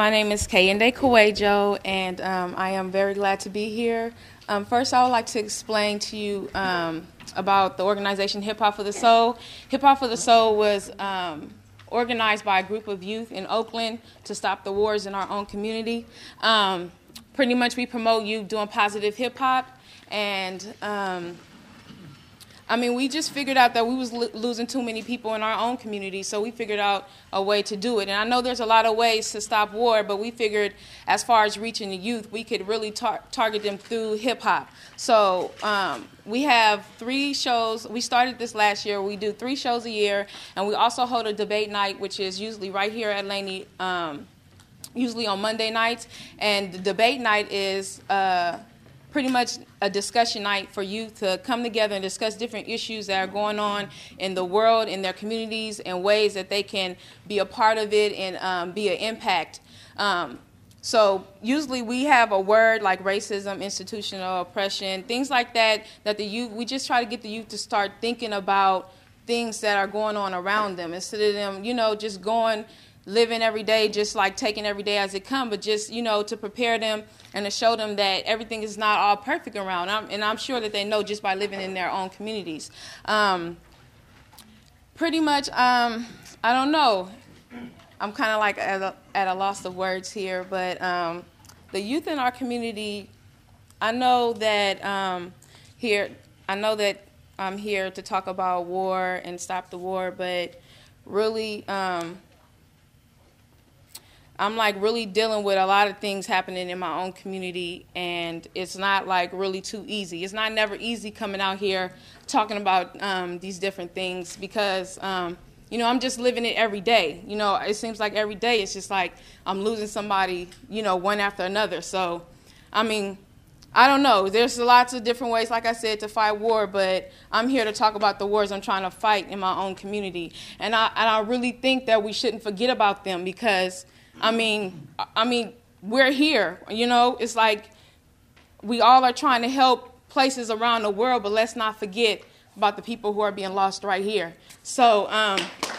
My name is Kayende Kawejo, and I am very glad to be here. First, I would like to explain to you about the organization Hip Hop for the Soul. Hip Hop for the Soul was organized by a group of youth in Oakland to stop the wars in our own community. Pretty much we promote youth doing positive hip hop, and we just figured out that we was losing too many people in our own community, so we figured out a way to do it. And I know there's a lot of ways to stop war, but we figured as far as reaching the youth, we could really target them through hip-hop. So we have 3 shows. We started this last year. We do 3 shows a year, and we also hold a debate night, which is usually right here at Laney, usually on Monday nights. And the debate night is pretty much a discussion night for youth to come together and discuss different issues that are going on in the world, in their communities, and ways that they can be a part of it and be an impact. So usually we have a word like racism, institutional oppression, things like that the youth, we just try to get the youth to start thinking about things that are going on around them instead of them, just living every day, just like taking every day as it comes, but just, to prepare them and to show them that everything is not all perfect around. And I'm sure that they know just by living in their own communities. Pretty much, I don't know. I'm kind of like at a loss of words here, but the youth in our community, I know that I'm here to talk about war and stop the war, but really, I'm really dealing with a lot of things happening in my own community, and it's not really too easy. It's not never easy coming out here talking about these different things because, I'm just living it every day. It seems like every day it's just like I'm losing somebody, one after another. So, I don't know. There's lots of different ways, like I said, to fight war, but I'm here to talk about the wars I'm trying to fight in my own community. And I really think that we shouldn't forget about them because we're here, it's like we all are trying to help places around the world, but let's not forget about the people who are being lost right here. So, I'm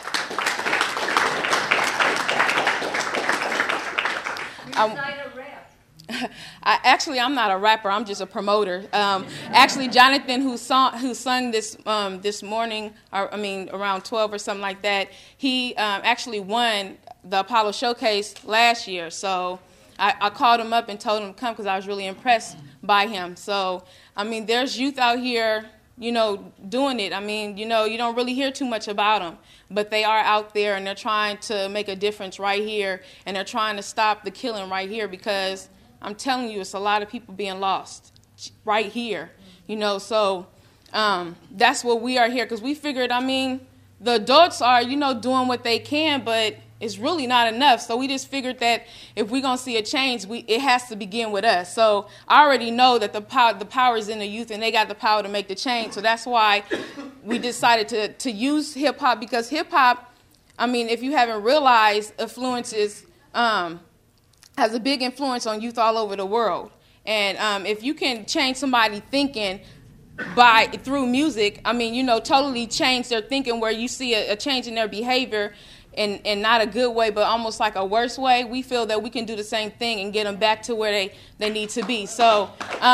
not a rapper. I'm just a promoter. Actually, Jonathan, who sung this morning, around 12 or something like that, he actually won the Apollo Showcase last year. So I called him up and told him to come because I was really impressed by him. So, there's youth out here, doing it. You don't really hear too much about them, but they are out there and they're trying to make a difference right here, and they're trying to stop the killing right here because I'm telling you, it's a lot of people being lost right here, so that's what we are here because we figured, the adults are, doing what they can, but it's really not enough. So we just figured that if we're going to see a change, it has to begin with us. So I already know that the power is in the youth, and they got the power to make the change. So that's why we decided to use hip-hop because hip-hop, if you haven't realized, influences has a big influence on youth all over the world. And if you can change somebody thinking through music, totally change their thinking where you see a change in their behavior in not a good way, but almost like a worse way, we feel that we can do the same thing and get them back to where they need to be. So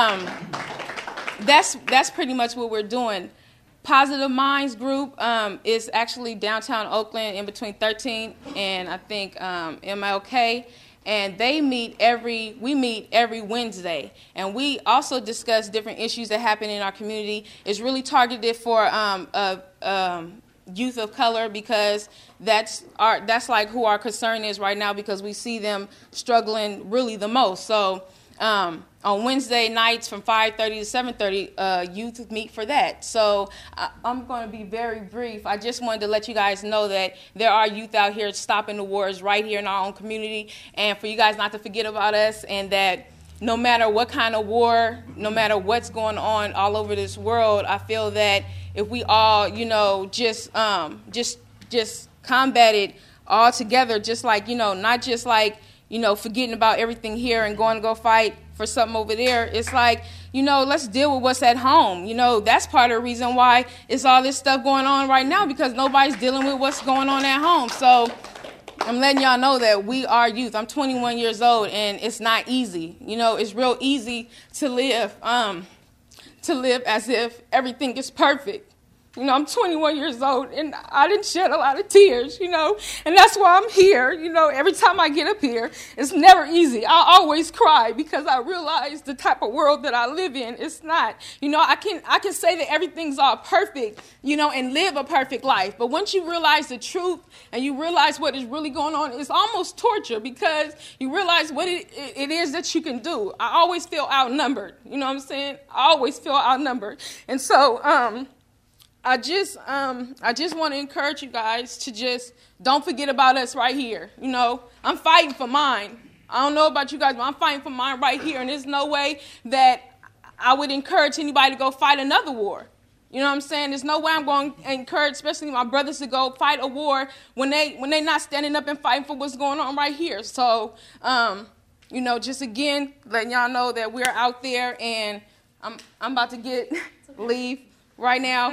that's pretty much what we're doing. Positive Minds Group is actually downtown Oakland in between 13th and I think MLK. And we meet every Wednesday. And we also discuss different issues that happen in our community. It's really targeted for youth of color because that's like who our concern is right now because we see them struggling really the most. So on Wednesday nights from 5:30 to 7:30, youth meet for that. So I'm going to be very brief. I just wanted to let you guys know that there are youth out here stopping the wars right here in our own community, and for you guys not to forget about us, and that no matter what kind of war, no matter what's going on all over this world, I feel that if we all, just combat it all together, just like, not just like, forgetting about everything here and going to go fight for something over there. It's like, let's deal with what's at home. That's part of the reason why it's all this stuff going on right now because nobody's dealing with what's going on at home. So I'm letting y'all know that we are youth. I'm 21 years old, and it's not easy. You know, it's real easy to live as if everything is perfect. You know, I'm 21 years old, and I didn't shed a lot of tears, you know, and that's why I'm here. You know, every time I get up here, it's never easy. I always cry because I realize the type of world that I live in. It's not, you know, I can say that everything's all perfect, you know, and live a perfect life. But once you realize the truth and you realize what is really going on, it's almost torture because you realize what it is that you can do. I always feel outnumbered. You know what I'm saying? I always feel outnumbered. And so, I just want to encourage you guys to just don't forget about us right here. You know, I'm fighting for mine. I don't know about you guys, but I'm fighting for mine right here. And there's no way that I would encourage anybody to go fight another war. You know what I'm saying? There's no way I'm going to encourage, especially my brothers, to go fight a war when they're not standing up and fighting for what's going on right here. So, you know, just again, letting y'all know that we're out there, and I'm about to leave right now.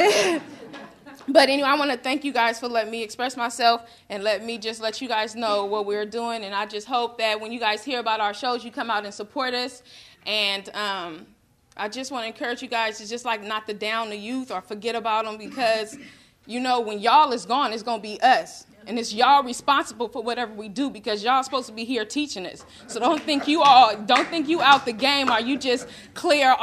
But anyway, I want to thank you guys for letting me express myself and let you guys know what we're doing. And I just hope that when you guys hear about our shows, you come out and support us. And I just want to encourage you guys to just like not to down the youth or forget about them, because, you know, when y'all is gone, it's going to be us. And it's y'all responsible for whatever we do, because y'all supposed to be here teaching us. So don't think you out the game, or you just clear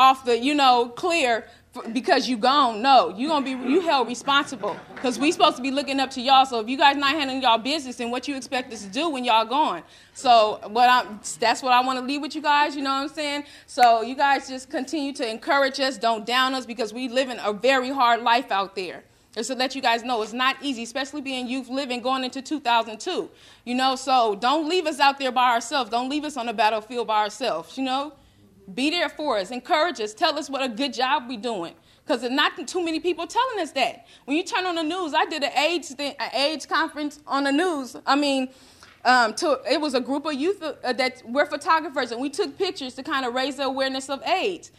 because you gone. No, you held responsible, because we supposed to be looking up to y'all. So if you guys not handling y'all business, then what you expect us to do when y'all gone? So that's what I want to leave with you guys. You know what I'm saying? So you guys just continue to encourage us. Don't down us, because we live in a very hard life out there. Just to let you guys know, it's not easy, especially being youth living going into 2002. You know, so don't leave us out there by ourselves. Don't leave us on the battlefield by ourselves, you know. Be there for us. Encourage us. Tell us what a good job we're doing, because there's not too many people telling us that. When you turn on the news, I did an AIDS conference on the news. I mean, it was a group of youth that were photographers, and we took pictures to kind of raise the awareness of AIDS.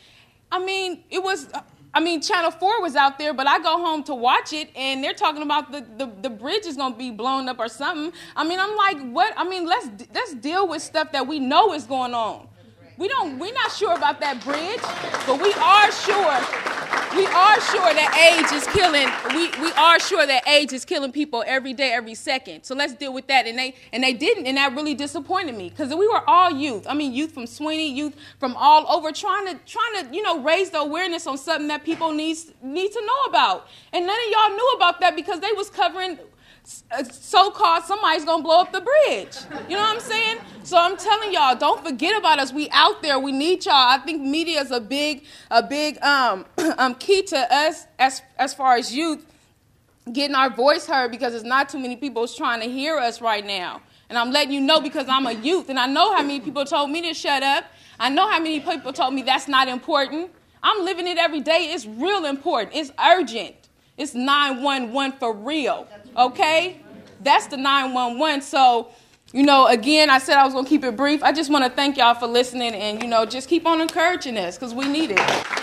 Channel 4 was out there, but I go home to watch it, and they're talking about the bridge is going to be blown up or something. I mean, I'm like, what? I mean, let's deal with stuff that we know is going on. We're not sure about that bridge, but we are sure that AIDS is killing. We are sure that AIDS is killing people every day, every second. So let's deal with that. And they didn't, and that really disappointed me, because we were all youth. I mean, youth from Sweeney, youth from all over, trying to raise the awareness on something that people need to know about. And none of y'all knew about that, because they was covering so-called somebody's gonna blow up the bridge. You know what I'm saying? So I'm telling y'all, don't forget about us. We out there. We need y'all. I think media is a big key to us as far as youth getting our voice heard, because there's not too many people trying to hear us right now. And I'm letting you know, because I'm a youth, and I know how many people told me to shut up. I know how many people told me that's not important. I'm living it every day. It's real important. It's urgent. It's 911 for real. Okay? That's the 911. So, you know, again, I said I was going to keep it brief. I just want to thank y'all for listening, and, you know, just keep on encouraging us, because we need it.